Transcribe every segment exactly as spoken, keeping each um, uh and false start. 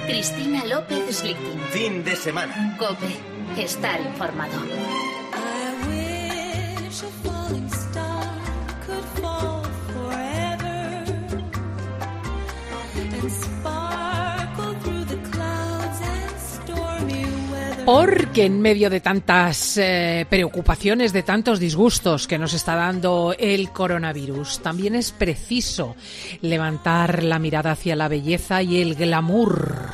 Cristina López Slichting. Fin de semana. COPE. Estar informado. Porque en medio de tantas eh, preocupaciones, de tantos disgustos que nos está dando el coronavirus, también es preciso levantar la mirada hacia la belleza y el glamour.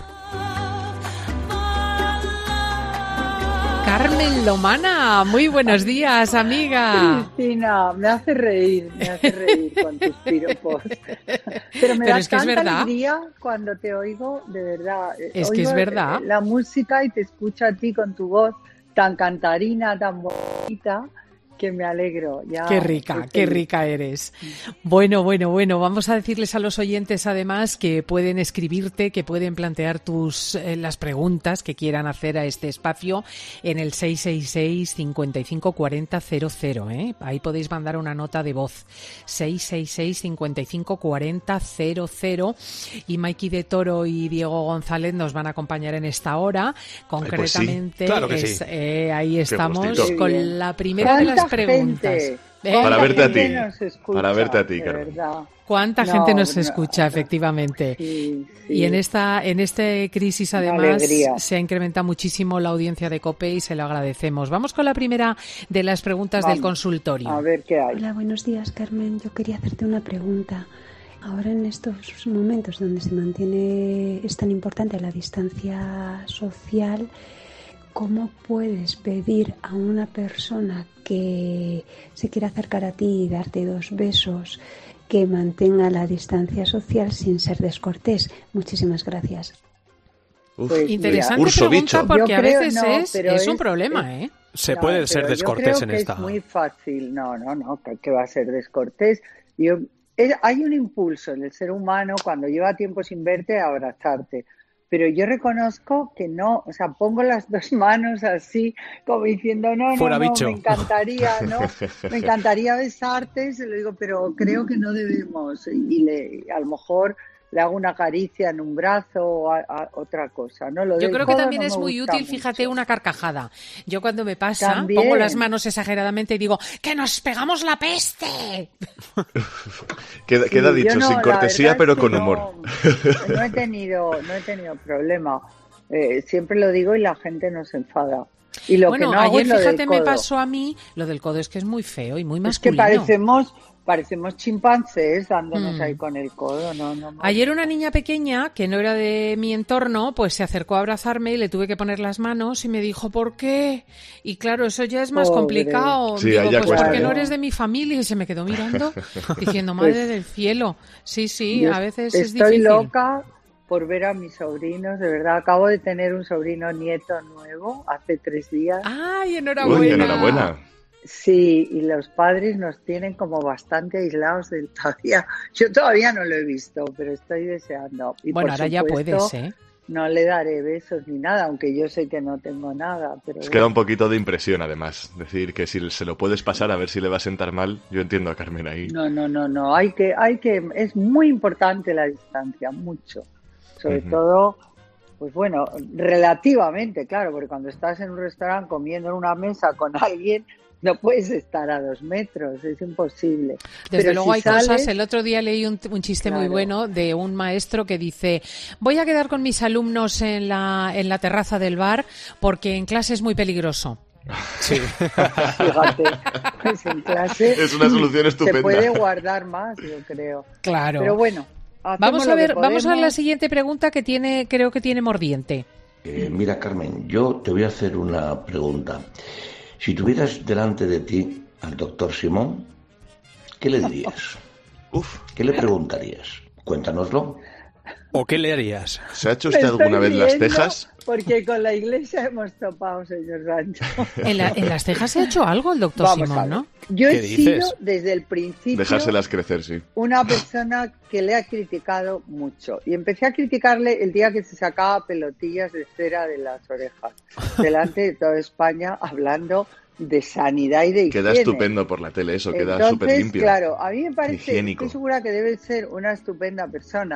Carmen Lomana, muy buenos días, amiga. Cristina, me hace reír, me hace reír con tus piropos. Pero me Pero da es que es tanta verdad. alegría cuando te oigo, de verdad. Es que Oigo es verdad. La música y te escucho a ti con tu voz tan cantarina, tan bonita, que me alegro. Ya Qué rica, qué rica eres. Bueno, bueno, bueno, vamos a decirles a los oyentes además que pueden escribirte, que pueden plantear tus eh, las preguntas que quieran hacer a este espacio en el seis seis seis, cinco cinco cuatro cero cero cero, ¿eh? Ahí podéis mandar una nota de voz. seis seis seis, cinco cinco cuatro cero cero cero y Maiki de Toro y Diego González nos van a acompañar en esta hora. Concretamente, Ay, pues sí. Claro que es, sí. eh, ahí estamos gustito. con la primera de las preguntas. Gente, ¿Eh? Para verte a ti. nos escucha, Para verte a ti, de Carmen. verdad. ¿Cuánta No, gente nos no, escucha, no. efectivamente? Sí, sí. Y en esta en este crisis, Una además, alegría. se ha incrementado muchísimo la audiencia de COPE y se lo agradecemos. Vamos con la primera de las preguntas Vamos, del consultorio. A ver qué hay. Hola, buenos días, Carmen. Yo quería hacerte una pregunta. Ahora en estos momentos donde se mantiene, es tan importante la distancia social, ¿cómo puedes pedir a una persona que se quiera acercar a ti y darte dos besos que mantenga la distancia social sin ser descortés? Muchísimas gracias. Uf, Pues, Interesante Urso pregunta bicho. porque Yo a creo- veces no, es, pero es un es- problema, es- ¿eh? Se No, puede ser pero yo descortés creo en que esta. Es muy fácil. No, no, no, que, que va a ser descortés. Yo, es- hay un impulso en el ser humano cuando lleva tiempo sin verte a abrazarte. Pero yo reconozco que no, o sea, pongo las dos manos así, como diciendo, no, no, Fuera no, bicho. me encantaría, ¿no? Me encantaría besarte, se lo digo, pero creo que no debemos. Y le, a lo mejor le hago una caricia en un brazo o a- a otra cosa, ¿no? Lo Yo del creo que codo también no es me muy gusta útil, fíjate, mucho. una carcajada. Yo cuando me pasa, También. pongo las manos exageradamente y digo, ¡que nos pegamos la peste! Queda, queda Sí, dicho, yo no, sin la cortesía, verdad pero es que con no- humor. No he tenido, no he tenido problema. Eh, siempre lo digo y la gente no se enfada. Y lo Bueno, que no hago ayer es lo fíjate del me codo. pasó a mí, lo del codo es que es muy feo y muy Es que masculino. parecemos, parecemos chimpancés dándonos Mm. ahí con el codo, no, no. no. Ayer una niña pequeña, que no era de mi entorno, pues se acercó a abrazarme y le tuve que poner las manos y me dijo, ¿por qué? Y claro, eso ya es más Pobre. complicado. Sí, Digo, ahí ya pues cuesta, porque ¿eh? no eres de mi familia. Y se me quedó mirando, diciendo, madre Pues, del cielo. Sí, sí, Yo a veces es estoy difícil. loca por ver a mis sobrinos, de verdad. Acabo de tener un sobrino nieto nuevo hace tres días. ¡Ay, enhorabuena! Uy, enhorabuena. Sí, y los padres nos tienen como bastante aislados del todavía. Yo todavía no lo he visto, pero estoy deseando. Y Bueno, por ahora ya supuesto, puedes, ¿eh? no le daré besos ni nada, aunque yo sé que no tengo nada. Pero Os bueno. queda un poquito de impresión, además. Decir que si se lo puedes pasar a ver si le va a sentar mal. Yo entiendo a Carmen ahí. No, no, no, no. Hay que, hay que, es muy importante la distancia, mucho. Sobre Ujú. todo, pues bueno, relativamente, claro, porque cuando estás en un restaurante comiendo en una mesa con alguien, no puedes estar a dos metros, es imposible. Desde Pero luego si hay sales, cosas. El otro día leí un, un chiste muy Claro. bueno de un maestro que dice, voy a quedar con mis alumnos en la, en la terraza del bar porque en clase es muy peligroso. Sí. Fíjate, pues en clase Es una solución se estupenda. puede guardar más, yo creo. Claro. Pero bueno, hacemos Vamos a lo que ver, vamos a ver la podemos. siguiente pregunta que tiene, creo que tiene mordiente. Eh, mira, Carmen, yo te voy a hacer una pregunta. Si tuvieras delante de ti al doctor Simón, ¿qué le dirías? Uf. ¿Qué le preguntarías? Cuéntanoslo. ¿O qué le harías? ¿Se ha hecho Me usted estoy alguna vez las riendo cejas? Porque con la iglesia hemos topado, señor Sancho. En, la- en las cejas se ha hecho algo el doctor Vamos a Simón, ver. ¿no? Yo ¿Qué he dices? sido desde el principio Dejárselas crecer, sí. una persona que le ha criticado mucho. Y empecé a criticarle el día que se sacaba pelotillas de cera de las orejas, delante de toda España, hablando de sanidad y de higiene. Queda estupendo por la tele eso, queda Entonces, súper limpio. claro, a mí me parece, Higiénico. estoy segura que debe ser una estupenda persona,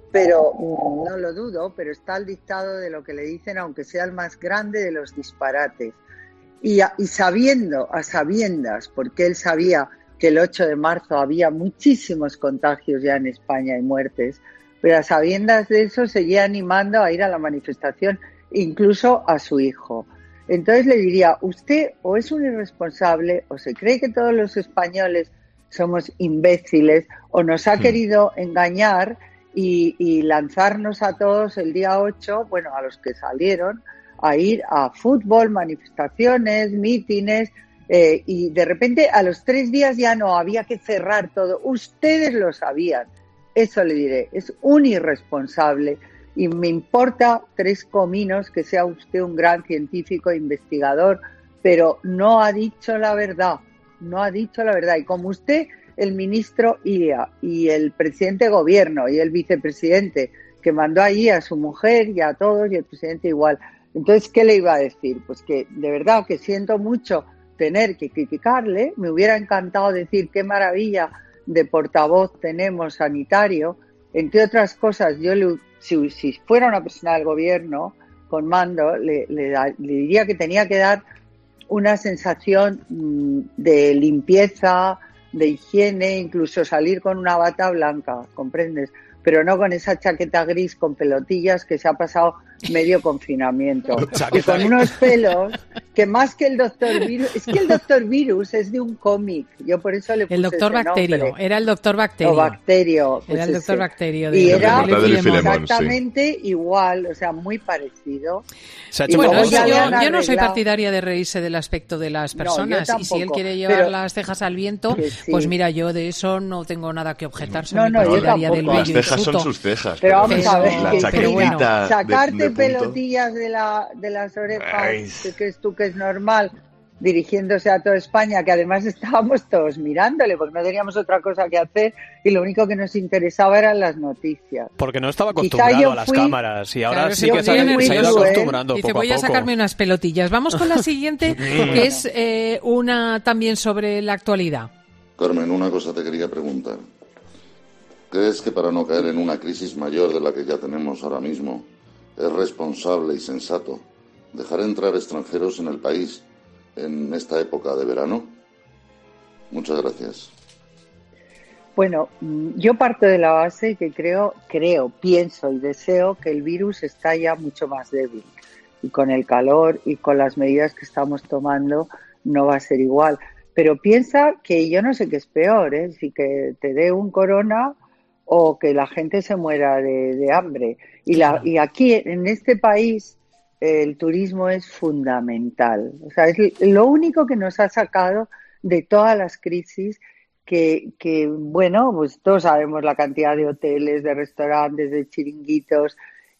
pero no lo dudo, pero está al dictado de lo que le dicen, aunque sea el más grande de los disparates. Y, a, y sabiendo, a sabiendas, porque él sabía que el ocho de marzo había muchísimos contagios ya en España y muertes, pero a sabiendas de eso seguía animando a ir a la manifestación, incluso a su hijo. Entonces le diría, usted o es un irresponsable o se cree que todos los españoles somos imbéciles o nos ha mm. querido engañar y, y lanzarnos a todos el día ocho, bueno, a los que salieron, a ir a fútbol, manifestaciones, mítines, eh, y de repente a los tres días ya no, había que cerrar todo. Ustedes lo sabían, eso le diré, es un irresponsable y me importa tres cominos que sea usted un gran científico, investigador, pero no ha dicho la verdad, no ha dicho la verdad. Y como usted, el ministro Ilia y el presidente de gobierno y el vicepresidente que mandó allí a su mujer y a todos y el presidente igual. Entonces, ¿qué le iba a decir? Pues que de verdad que siento mucho tener que criticarle, me hubiera encantado decir qué maravilla de portavoz tenemos sanitario, entre otras cosas, yo le, si, si fuera una persona del gobierno con mando, le, le, da, le diría que tenía que dar una sensación mmm, de limpieza, de higiene, incluso salir con una bata blanca, ¿comprendes? Pero no con esa chaqueta gris con pelotillas que se ha pasado medio confinamiento. Y con unos pelos que más que el Doctor Virus, es que el Doctor Virus es de un cómic, yo por eso le puse el Doctor ese Bacterio, nombre. Era el Doctor Bacterio. O Bacterio. Pues era el Doctor ese. Bacterio. De y era Filemón, exactamente sí. igual, o sea, muy parecido. Y bueno, yo, yo no soy partidaria de reírse del aspecto de las personas, no, y si él quiere llevar pero, las cejas al viento, sí. pues mira, yo de eso no tengo nada que objetar, soy no, no, partidaria del Las cejas son sus cejas. Pero vamos a ver, la que, chaquetita bueno, sacarte de, de pelotillas de, la, de las orejas, ¿qué crees tú que es normal? Dirigiéndose a toda España, que además estábamos todos mirándole, porque no teníamos otra cosa que hacer y lo único que nos interesaba eran las noticias. Porque no estaba acostumbrado a las fui, cámaras y ahora claro, sí que se ha ido acostumbrando. Dice, poco voy a, a poco. sacarme unas pelotillas. Vamos con la siguiente, que es eh, una también sobre la actualidad. Carmen, una cosa te quería preguntar. ¿Crees que para no caer en una crisis mayor de la que ya tenemos ahora mismo, es responsable y sensato dejar entrar extranjeros en el país en esta época de verano? Muchas gracias. Bueno, yo parto de la base que creo, creo, pienso y deseo que el virus está ya mucho más débil. Y con el calor y con las medidas que estamos tomando no va a ser igual. Pero piensa que yo no sé qué es peor, ¿eh? Si que te dé un corona o que la gente se muera de, de hambre. Y, la, y aquí, en este país, el turismo es fundamental. O sea, es lo único que nos ha sacado de todas las crisis que, que, bueno, pues todos sabemos la cantidad de hoteles, de restaurantes, de chiringuitos,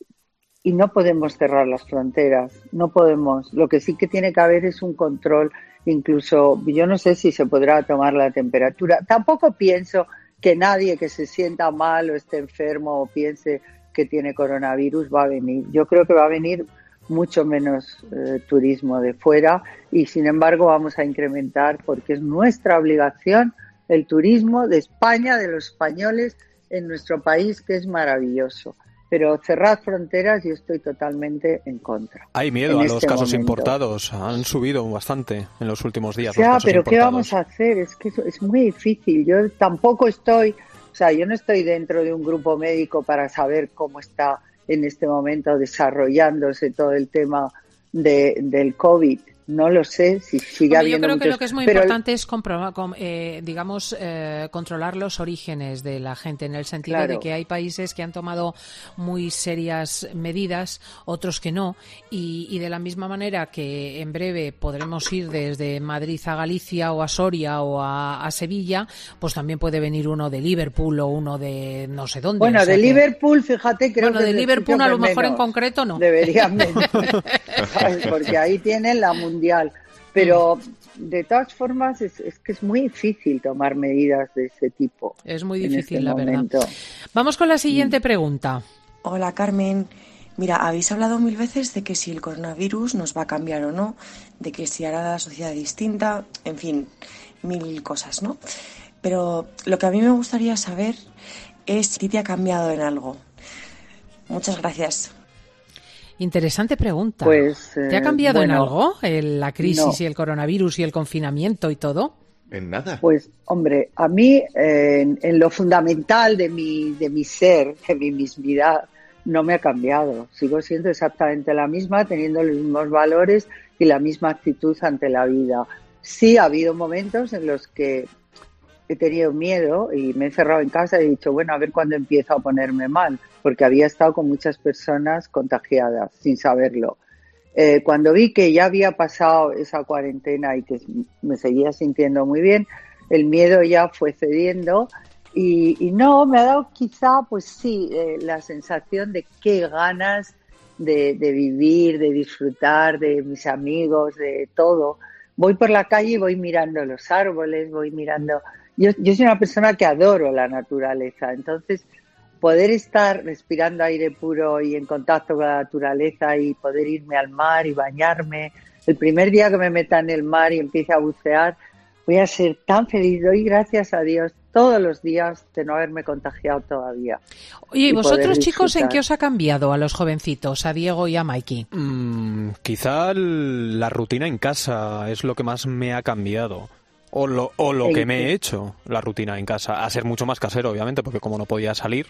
y no podemos cerrar las fronteras, no podemos. Lo que sí que tiene que haber es un control, incluso, yo no sé si se podrá tomar la temperatura. Tampoco pienso que nadie que se sienta mal o esté enfermo o piense que tiene coronavirus va a venir. Yo creo que va a venir mucho menos eh, turismo de fuera y sin embargo vamos a incrementar porque es nuestra obligación el turismo de España, de los españoles en nuestro país, que es maravilloso. Pero cerrar fronteras yo estoy totalmente en contra. Hay miedo a este los casos momento. importados, han subido bastante en los últimos días. Ya, los casos pero importados. ¿qué vamos a hacer? Es que es muy difícil. Yo tampoco estoy, o sea, yo no estoy dentro de un grupo médico para saber cómo está en este momento desarrollándose todo el tema de, del COVID. No lo sé si sigue Hombre, habiendo yo creo muchos, que lo que es muy pero importante es comprobar, com, eh, digamos, eh, controlar los orígenes de la gente, en el sentido claro. de que hay países que han tomado muy serias medidas, otros que no, y, y de la misma manera que en breve podremos ir desde Madrid a Galicia o a Soria o a, a Sevilla, pues también puede venir uno de Liverpool o uno de no sé dónde. Bueno, o sea de que... Liverpool, fíjate, creo bueno, que de Liverpool a lo mejor en concreto no. Deberían venir, porque ahí tienen la mundial. Pero de todas formas es, es que es muy difícil tomar medidas de ese tipo. Es muy difícil, este la momento. verdad. Vamos con la siguiente mm. pregunta. Hola, Carmen. Mira, habéis hablado mil veces de que si el coronavirus nos va a cambiar o no, de que si hará la sociedad distinta, en fin, mil cosas, ¿no? Pero lo que a mí me gustaría saber es si te ha cambiado en algo. Muchas gracias. Interesante pregunta. Pues, eh, ¿Te ha cambiado bueno, en algo el, la crisis no. y el coronavirus y el confinamiento y todo? En nada. Pues, hombre, a mí, eh, en, en lo fundamental de mi, de mi ser, de mi mismidad, no me ha cambiado. Sigo siendo exactamente la misma, teniendo los mismos valores y la misma actitud ante la vida. Sí ha habido momentos en los que he tenido miedo y me he encerrado en casa y he dicho, bueno, a ver cuándo empiezo a ponerme mal, porque había estado con muchas personas contagiadas sin saberlo. Eh, cuando vi que ya había pasado esa cuarentena y que me seguía sintiendo muy bien, el miedo ya fue cediendo y, y no, me ha dado quizá, pues sí, eh, la sensación de qué ganas de, de vivir, de disfrutar, de mis amigos, de todo. Voy por la calle y voy mirando los árboles, voy mirando... Yo, yo soy una persona que adoro la naturaleza, entonces poder estar respirando aire puro y en contacto con la naturaleza y poder irme al mar y bañarme, el primer día que me meta en el mar y empiece a bucear, voy a ser tan feliz. Doy gracias a Dios todos los días de no haberme contagiado todavía. Oye, ¿y vosotros, chicos, en qué os ha cambiado a los jovencitos, a Diego y a Mikey? Mm, quizá la rutina en casa es lo que más me ha cambiado. O lo, o lo que me he hecho, la rutina en casa. A ser mucho más casero, obviamente, porque como no podía salir...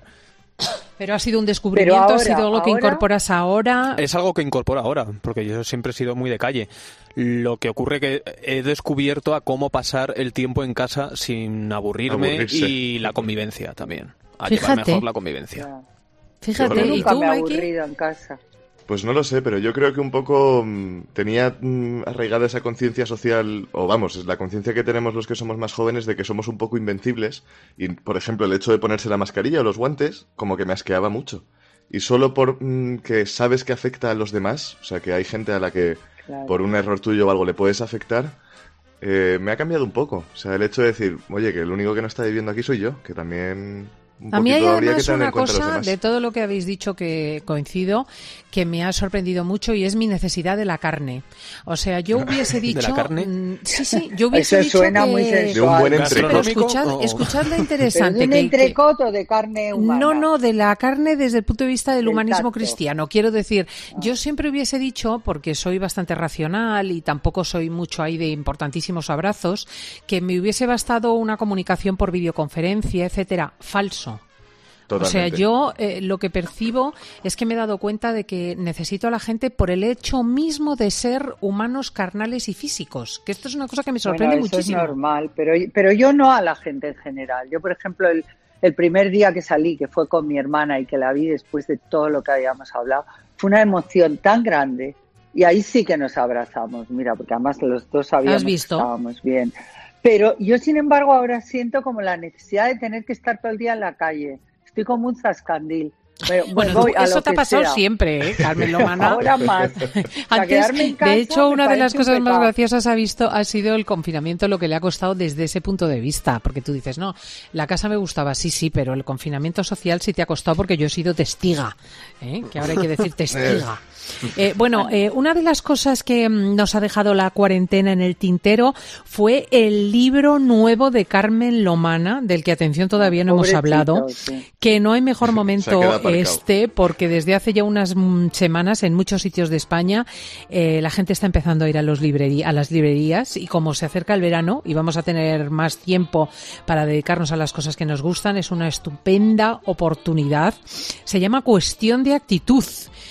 Pero ha sido un descubrimiento, ahora, ha sido algo que ahora... incorporas ahora. Es algo que incorporo ahora, porque yo siempre he sido muy de calle. Lo que ocurre que he descubierto a cómo pasar el tiempo en casa sin aburrirme Aburrirse. Y la convivencia también. A Fíjate. llevar mejor la convivencia. Fíjate, Yo ¿y nunca tú, me he Mikey? aburrido en casa. Pues no lo sé, pero yo creo que un poco mmm, tenía mmm, arraigada esa conciencia social, o vamos, es la conciencia que tenemos los que somos más jóvenes de que somos un poco invencibles. Y, por ejemplo, el hecho de ponerse la mascarilla o los guantes, como que me asqueaba mucho. Y solo por mmm, que sabes que afecta a los demás, o sea, que hay gente a la que Claro. por un error tuyo o algo le puedes afectar, eh, me ha cambiado un poco. O sea, el hecho de decir, oye, que el único que no está viviendo aquí soy yo, que también... Un A mí hay habría además que tener una en cuenta a los cosa demás. de todo lo que habéis dicho que coincido, que me ha sorprendido mucho y es mi necesidad de la carne. O sea, yo hubiese dicho... ¿De la carne? Mm, sí, sí, yo hubiese Eso dicho suena que... muy sensual. De un buen Pero entrecot. escuchad, o- escuchad la Pero interesante. de un que- que- entrecoto de carne humana. No, no, de la carne desde el punto de vista del Del humanismo tacto. cristiano. Quiero decir, yo siempre hubiese dicho, porque soy bastante racional y tampoco soy mucho ahí de importantísimos abrazos, que me hubiese bastado una comunicación por videoconferencia, etcétera. Falso. Totalmente. O sea, yo eh, lo que percibo es que me he dado cuenta de que necesito a la gente por el hecho mismo de ser humanos carnales y físicos. Que esto es una cosa que me sorprende Bueno, eso muchísimo. es normal, pero, pero yo no a la gente en general. Yo, por ejemplo, el, el primer día que salí, que fue con mi hermana y que la vi después de todo lo que habíamos hablado, fue una emoción tan grande. Y ahí sí que nos abrazamos, mira, porque además los dos sabíamos ¿Has visto? que estábamos bien. Pero yo, sin embargo, ahora siento como la necesidad de tener que estar todo el día en la calle. Estoy como un zascandil. Pero, Bueno, voy a eso lo te ha que pasado sea. siempre, ¿eh, Carmen Lomana? Ahora más. O sea, Antes, quedarme en casa de hecho, me una de las parece un cosas más pecado. graciosas ha visto ha sido el confinamiento, lo que le ha costado desde ese punto de vista, porque tú dices, no, la casa me gustaba, sí, sí, pero el confinamiento social sí te ha costado porque yo he sido testiga, ¿eh? Que ahora hay que decir testiga. Eh, bueno, eh, una de las cosas que mm, nos ha dejado la cuarentena en el tintero fue el libro nuevo de Carmen Lomana, del que, atención, todavía no hemos Pobrecito, hablado, sí. que no hay mejor Se ha momento quedado aparcado. este, porque desde hace ya unas mm, semanas en muchos sitios de España eh, la gente está empezando a ir a, los librerí- a las librerías, y como se acerca el verano y vamos a tener más tiempo para dedicarnos a las cosas que nos gustan, es una estupenda oportunidad. Se llama Cuestión de Actitud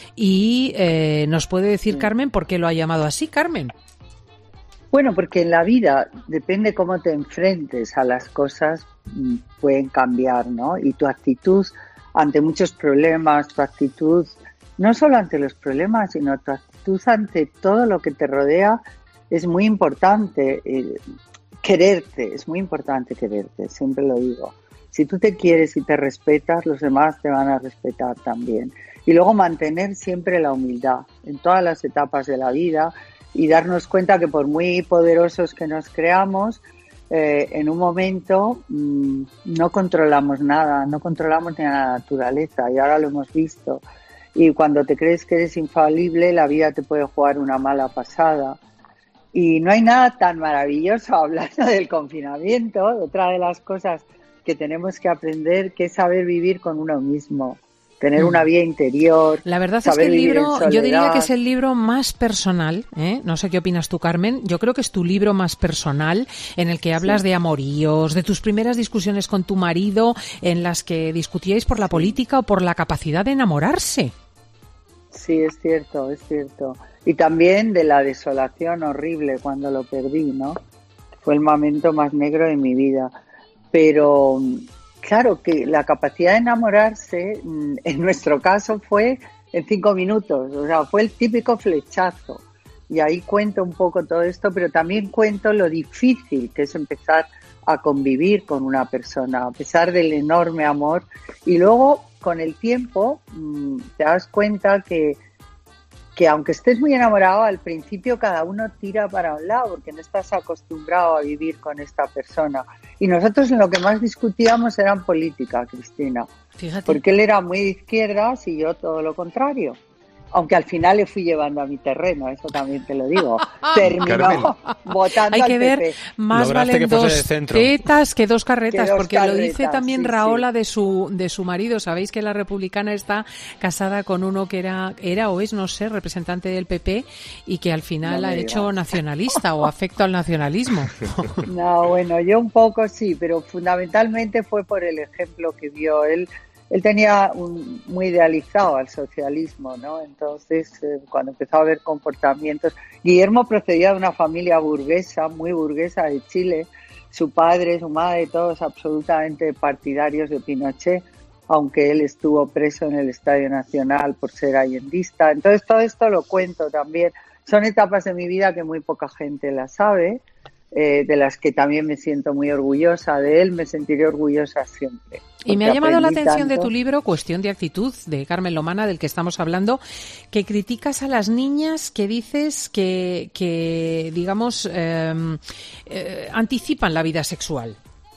y eh, nos puede decir, Carmen, por qué lo ha llamado así, Carmen. Bueno, porque en la vida depende cómo te enfrentes a las cosas, mm, pueden cambiar, ¿no? Y tu actitud ante muchos problemas, tu actitud no solo ante los problemas, sino tu actitud ante todo lo que te rodea es muy importante. Eh, quererte, es muy importante quererte, siempre lo digo. Si tú te quieres y te respetas, los demás te van a respetar también. Y luego mantener siempre la humildad en todas las etapas de la vida y darnos cuenta que por muy poderosos que nos creamos, eh, en un momento mmm, no controlamos nada, no controlamos ni a la naturaleza, y ahora lo hemos visto. Y cuando te crees que eres infalible, la vida te puede jugar una mala pasada. Y no hay nada tan maravilloso, hablando del confinamiento, otra de las cosas que tenemos que aprender, que es saber vivir con uno mismo. tener una vida interior. La verdad saber es que el vivir en libro, yo soledad. diría que es el libro más personal, ¿eh? No sé qué opinas tú, Carmen. Yo creo que es tu libro más personal, en el que hablas Sí. de amoríos, de tus primeras discusiones con tu marido, en las que discutíais por la Sí. política o por la capacidad de enamorarse. Sí, es cierto, es cierto. Y también de la desolación horrible cuando lo perdí, ¿no? Fue el momento más negro de mi vida. Pero claro que la capacidad de enamorarse, en nuestro caso, fue en cinco minutos. O sea, fue el típico flechazo. Y ahí cuento un poco todo esto, pero también cuento lo difícil que es empezar a convivir con una persona, a pesar del enorme amor. Y luego, con el tiempo, te das cuenta que, que aunque estés muy enamorado, al principio cada uno tira para un lado, porque no estás acostumbrado a vivir con esta persona. Y nosotros en lo que más discutíamos era en política, Cristina. Fíjate. Porque él era muy de izquierdas y yo todo lo contrario. Aunque al final le fui llevando a mi terreno, eso también te lo digo. Terminó Carmen. votando Hay al que P P. ver, más Lograste valen que fuese dos de centro. tetas que dos carretas, Que dos porque lo dice carretas, también sí, Raola sí. de su de su marido. Sabéis que la republicana está casada con uno que era era o es, no sé, representante del P P y que al final No me ha digas. hecho nacionalista o afecto al nacionalismo. No, bueno, yo un poco sí, pero fundamentalmente fue por el ejemplo que vio él. Él tenía un, muy idealizado al socialismo, ¿no? Entonces, eh, cuando empezó a ver comportamientos... Guillermo procedía de una familia burguesa, muy burguesa de Chile. Su padre, su madre, todos absolutamente partidarios de Pinochet, aunque él estuvo preso en el Estadio Nacional por ser allendista. Entonces, todo esto lo cuento también. Son etapas de mi vida que muy poca gente la sabe, eh, de las que también me siento muy orgullosa de él, me sentiré orgullosa siempre. Y me ha porque llamado la aprendí atención de tanto. tu libro, Cuestión de actitud, de Carmen Lomana, del que estamos hablando, que criticas a las niñas que dices que, que digamos, eh, eh, anticipan la vida sexual.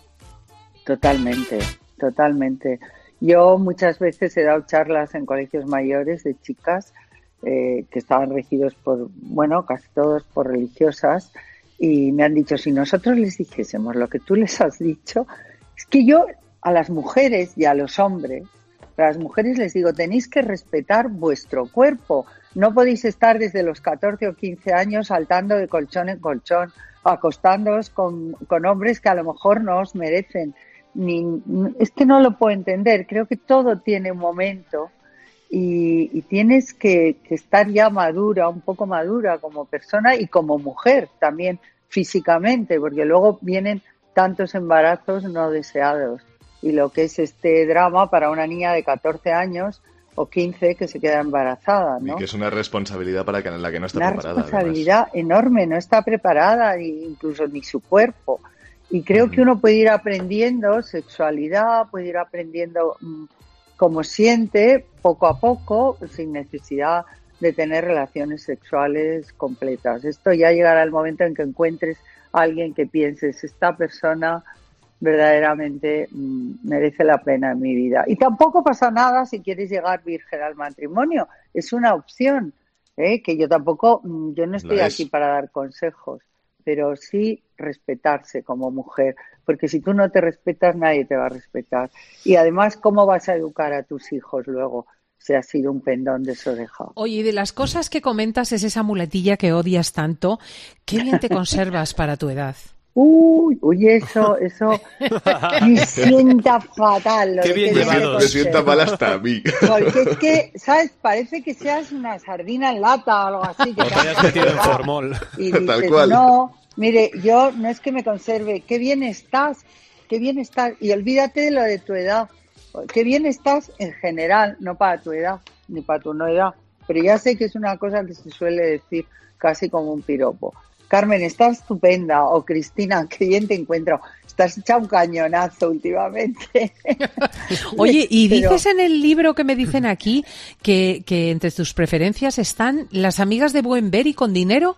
Totalmente, totalmente. Yo muchas veces he dado charlas en colegios mayores de chicas eh, que estaban regidos por, bueno, casi todos por religiosas, y me han dicho, si nosotros les dijésemos lo que tú les has dicho, es que yo a las mujeres y a los hombres, a las mujeres les digo, tenéis que respetar vuestro cuerpo, no podéis estar desde los catorce o quince años saltando de colchón en colchón, acostándoos con, con hombres que a lo mejor no os merecen. Ni, es que no lo puedo entender, creo que todo tiene un momento y, y tienes que, que estar ya madura, un poco madura como persona y como mujer también físicamente, porque luego vienen tantos embarazos no deseados y lo que es este drama para una niña de catorce años o quince que se queda embarazada, ¿no? Y que es una responsabilidad para que, la que no está Una preparada. responsabilidad además. enorme, no está preparada, incluso ni su cuerpo. Y creo Ujú. que uno puede ir aprendiendo sexualidad, puede ir aprendiendo mmm, cómo siente, poco a poco, sin necesidad de tener relaciones sexuales completas. Esto ya llegará el momento en que encuentres a alguien que pienses, esta persona verdaderamente mmm, merece la pena en mi vida. Y tampoco pasa nada si quieres llegar virgen al matrimonio, es una opción, ¿eh? Que yo tampoco, mmm, yo no estoy Lo es. aquí para dar consejos, pero sí respetarse como mujer, porque si tú no te respetas nadie te va a respetar. Y además, ¿cómo vas a educar a tus hijos luego si has sido un pendón desodejado? Oye, y de las cosas que comentas es esa muletilla que odias tanto. Qué bien te conservas para tu edad. Uy, uy, eso, eso me sienta fatal. Lo Qué de bien que yo me llevados. Me sienta conservo. mal hasta a mí. Porque es que, ¿sabes? Parece que seas una sardina en lata o algo así. Que O te hayas metido en formol. Y dices, Tal cual. no, mire, yo no es que me conserve, qué bien estás, qué bien estás. Y olvídate de lo de tu edad. Qué bien estás en general, no para tu edad, ni para tu no edad. Pero ya sé que es una cosa que se suele decir casi como un piropo. Carmen, estás estupenda. O Cristina, qué bien te encuentro. Estás hecha un cañonazo últimamente. Oye, y Pero- dices en el libro que me dicen aquí que, que entre tus preferencias están las amigas de buen ver y con dinero.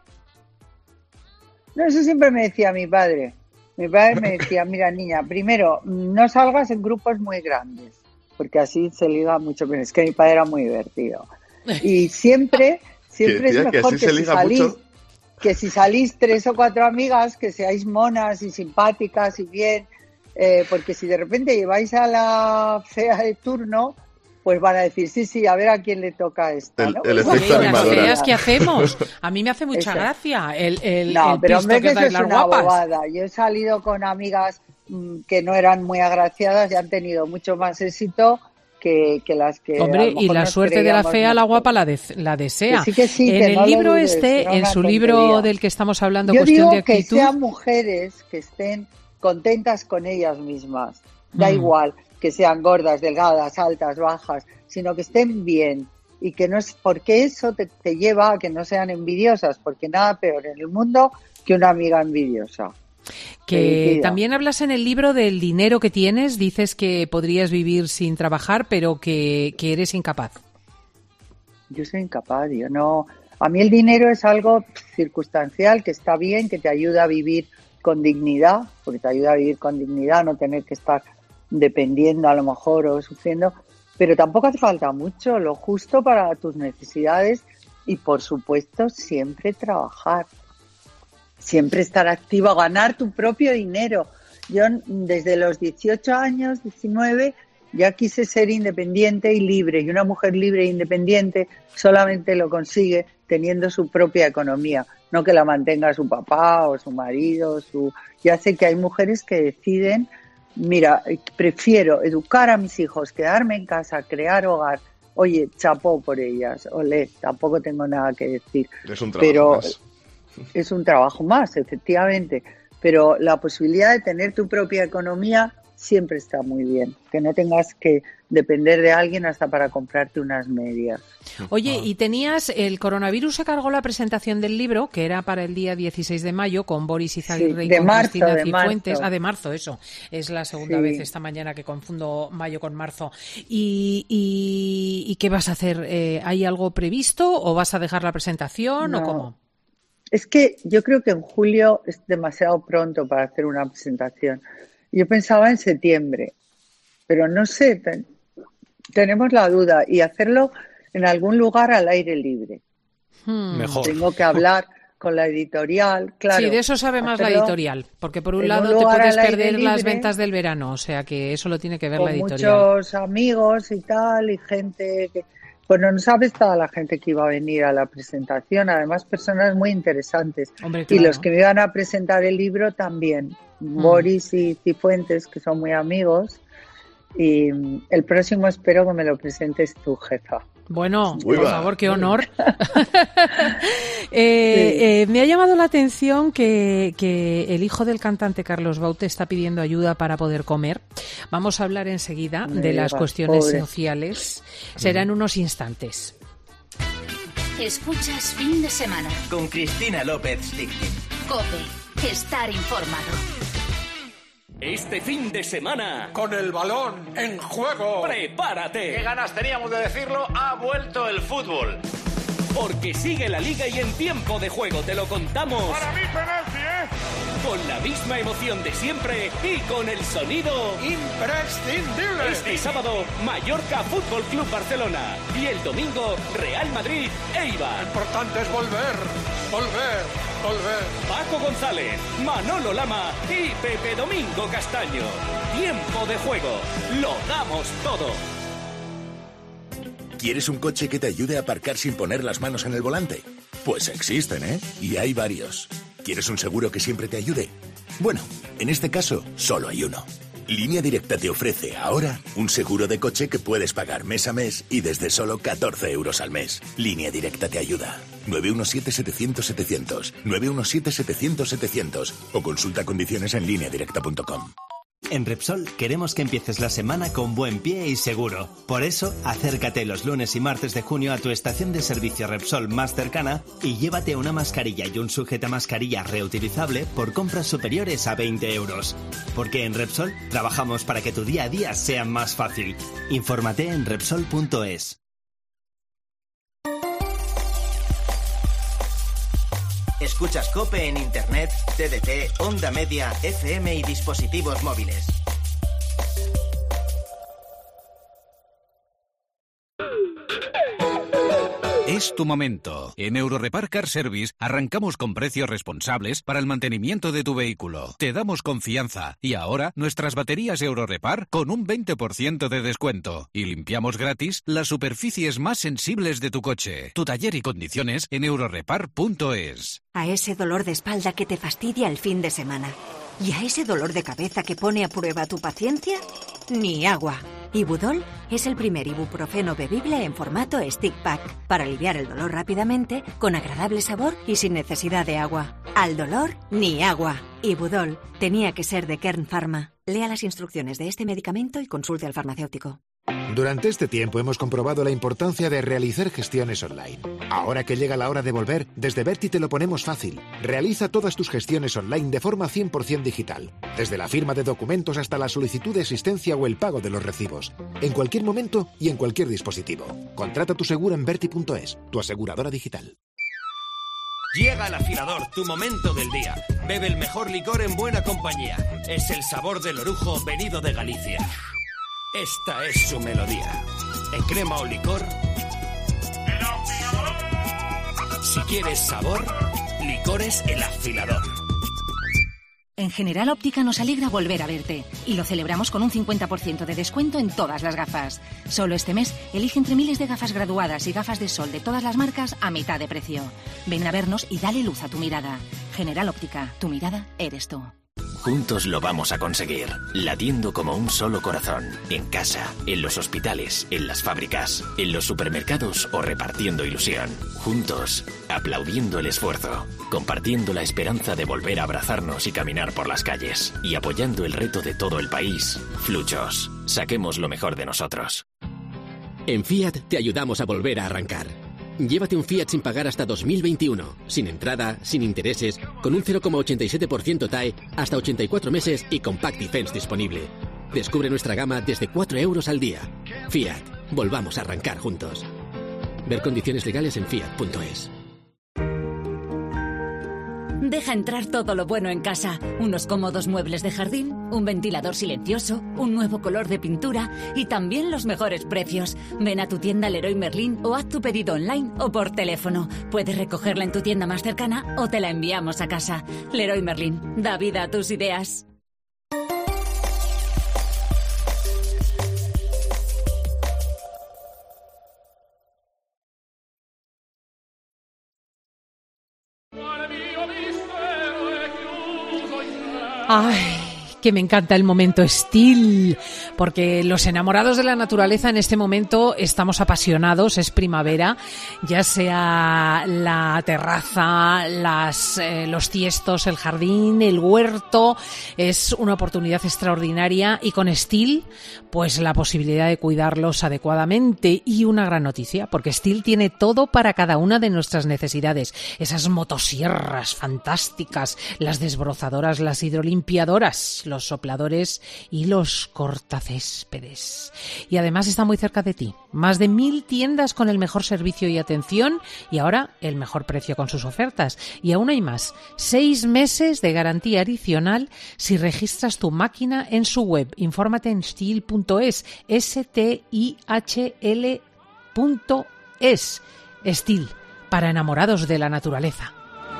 No, eso siempre me decía mi padre. Mi padre me decía, mira niña, primero, no salgas en grupos muy grandes, porque así se liga mucho menos. Es que mi padre era muy divertido. Y siempre, siempre decía es que mejor así que, se si liga salís, mucho. que si salís tres o cuatro amigas, que seáis monas y simpáticas y bien, eh, porque si de repente lleváis a la fea de turno, pues van a decir, sí, sí, a ver a quién le toca esta, ¿no? El, el efecto Oye, animadora. las feas que hacemos. A mí me hace mucha Eso. gracia el, el, No, el pero pisto hombre, que que eso dais es las una guapas. bobada. Yo he salido con amigas mmm, que no eran muy agraciadas y han tenido mucho más éxito que, que las que a Hombre, lo y mejor la nos suerte de la creíamos fea, la mejor. guapa la, de, la desea. Que sí, que sí, en que el no lo libro dudes, este, era en una su libro tontería. del que estamos hablando, Yo Cuestión digo de que Actitud, sean mujeres que estén contentas con ellas mismas. Da Mm. igual que sean gordas, delgadas, altas, bajas, sino que estén bien. Y que no es porque eso te, te lleva a que no sean envidiosas, porque nada peor en el mundo que una amiga envidiosa. que Dirigida. también hablas en el libro del dinero que tienes, dices que podrías vivir sin trabajar, pero que, que eres incapaz. Yo soy incapaz, yo no. A mí el dinero es algo circunstancial, que está bien, que te ayuda a vivir con dignidad, porque te ayuda a vivir con dignidad, no tener que estar dependiendo a lo mejor o sufriendo, pero tampoco hace falta mucho, lo justo para tus necesidades y por supuesto siempre trabajar, siempre estar activo, ganar tu propio dinero. Yo desde los dieciocho años, diecinueve, ya quise ser independiente y libre, y una mujer libre e independiente solamente lo consigue teniendo su propia economía, no que la mantenga su papá o su marido. Su... Ya sé que hay mujeres que deciden, mira, prefiero educar a mis hijos, quedarme en casa, crear hogar. Oye, chapó por ellas, olé, tampoco tengo nada que decir. Es un trabajo pero más. Es un trabajo más, efectivamente, pero la posibilidad de tener tu propia economía siempre está muy bien, que no tengas que depender de alguien hasta para comprarte unas medias. Oye, y tenías, el coronavirus se cargó la presentación del libro, que era para el día dieciséis de mayo, con Boris Izaguirre Sí, y de con marzo, Cristina de Cifuentes. marzo. Ah, de marzo, eso. Es la segunda Sí. vez esta mañana que confundo mayo con marzo. ¿Y, y, y qué vas a hacer? Eh, ¿Hay algo previsto o vas a dejar la presentación No. o cómo? Es que yo creo que en julio es demasiado pronto para hacer una presentación. Yo pensaba en septiembre, pero no sé, ten- tenemos la duda, y hacerlo en algún lugar al aire libre. Hmm. Mejor. Tengo que hablar con la editorial, claro. Sí, de eso sabe más la hacerlo editorial, porque por un en lado un te lugar puedes al aire perder las libre, ventas del verano, o sea que eso lo tiene que ver la con editorial. muchos amigos y tal, y gente que... Bueno, no sabes toda la gente que iba a venir a la presentación, además personas muy interesantes. Hombre, Y claro. los que me iban a presentar el libro también, Boris y Cifuentes, que son muy amigos. Y mm, el próximo espero que me lo presentes tú, jefa. Bueno, Uy, por va. favor, qué honor. eh, eh, me ha llamado la atención que, que el hijo del cantante Carlos Baute está pidiendo ayuda para poder comer. Vamos a hablar enseguida Me de las digas, cuestiones pobre. sociales. Será en unos instantes. Escuchas fin de semana. Con Cristina López Sticktin. COPE. Estar informado. Este fin de semana, Con el balón en juego. prepárate, Qué ganas teníamos de decirlo, ha vuelto el fútbol. porque sigue la liga y en tiempo de juego te lo contamos Para mí penalti, ¿eh? con la misma emoción de siempre y con el sonido. Imprescindible. Este sábado, Mallorca Fútbol Club Barcelona y el domingo, Real Madrid Eibar. Lo importante es volver, volver, volver. Paco González, Manolo Lama y Pepe Domingo Castaño. Tiempo de juego, lo damos todo. ¿Quieres un coche que te ayude a aparcar sin poner las manos en el volante? Pues existen, ¿eh? Y hay varios. ¿Quieres un seguro que siempre te ayude? Bueno, en este caso, solo hay uno. Línea Directa te ofrece ahora un seguro de coche que puedes pagar mes a mes y desde solo catorce euros al mes. Línea Directa te ayuda. nueve uno siete, setecientos, setecientos. nueve uno siete, setecientos, setecientos. O consulta condiciones en línea directa punto com. En Repsol queremos que empieces la semana con buen pie y seguro. Por eso, acércate los lunes y martes de junio a tu estación de servicio Repsol más cercana y llévate una mascarilla y un sujetamascarilla reutilizable por compras superiores a veinte euros. Porque en Repsol trabajamos para que tu día a día sea más fácil. Infórmate en Repsol punto es. Escuchas COPE en Internet, T D T, Onda Media, F M y dispositivos móviles. es tu momento. En Eurorepar Car Service arrancamos con precios responsables para el mantenimiento de tu vehículo. Te damos confianza y ahora nuestras baterías Eurorepar con un veinte por ciento de descuento. Y limpiamos gratis las superficies más sensibles de tu coche. Tu taller y condiciones en eurorepar punto es. A ese dolor de espalda que te fastidia el fin de semana. ¿Y a ese dolor de cabeza que pone a prueba tu paciencia? Ni agua. Ibudol es el primer ibuprofeno bebible en formato stick pack para aliviar el dolor rápidamente, con agradable sabor y sin necesidad de agua. Al dolor, ni agua. Ibudol tenía que ser de Kern Pharma. Lea las instrucciones de este medicamento y consulte al farmacéutico. Durante este tiempo hemos comprobado la importancia de realizar gestiones online. Ahora que llega la hora de volver, desde Berti te lo ponemos fácil. Realiza todas tus gestiones online de forma cien por ciento digital. Desde la firma de documentos hasta la solicitud de asistencia o el pago de los recibos. En cualquier momento y en cualquier dispositivo. Contrata tu seguro en berti punto es, tu aseguradora digital. Llega al afilador, tu momento del día. Bebe el mejor licor en buena compañía. Es el sabor del orujo venido de Galicia. Esta es su melodía. En crema o licor. Si quieres sabor, Licores El Afilador. En General Óptica nos alegra volver a verte y lo celebramos con un cincuenta por ciento de descuento en todas las gafas. Solo este mes elige entre miles de gafas graduadas y gafas de sol de todas las marcas a mitad de precio. Ven a vernos y dale luz a tu mirada. General Óptica, tu mirada eres tú. Juntos lo vamos a conseguir, latiendo como un solo corazón, en casa, en los hospitales, en las fábricas, en los supermercados o repartiendo ilusión. Juntos, aplaudiendo el esfuerzo, compartiendo la esperanza de volver a abrazarnos y caminar por las calles, y apoyando el reto de todo el país. Fluchos, saquemos lo mejor de nosotros. En Fiat te ayudamos a volver a arrancar. Llévate un Fiat sin pagar hasta dos mil veintiuno, sin entrada, sin intereses, con un cero coma ochenta y siete por ciento T A E, hasta ochenta y cuatro meses y Compact Defense disponible. Descubre nuestra gama desde cuatro euros al día. Fiat, volvamos a arrancar juntos. Ver condiciones legales en fiat punto es. Deja entrar todo lo bueno en casa. Unos cómodos muebles de jardín, un ventilador silencioso, un nuevo color de pintura y también los mejores precios. Ven a tu tienda Leroy Merlin o haz tu pedido online o por teléfono. Puedes recogerla en tu tienda más cercana o te la enviamos a casa. Leroy Merlin, da vida a tus ideas. Ay, que me encanta el momento Still, porque los enamorados de la naturaleza en este momento estamos apasionados, es primavera, ya sea la terraza, las, eh, los tiestos, el jardín, el huerto, es una oportunidad extraordinaria y con Still, pues la posibilidad de cuidarlos adecuadamente y una gran noticia, porque Still tiene todo para cada una de nuestras necesidades, esas motosierras fantásticas, las desbrozadoras, las hidrolimpiadoras, los sopladores y los cortacéspedes. Y además está muy cerca de ti. Más de mil tiendas con el mejor servicio y atención y ahora el mejor precio con sus ofertas. Y aún hay más. Seis meses de garantía adicional si registras tu máquina en su web. Infórmate en stihl punto es. S T I H L punto es. Stihl, para enamorados de la naturaleza.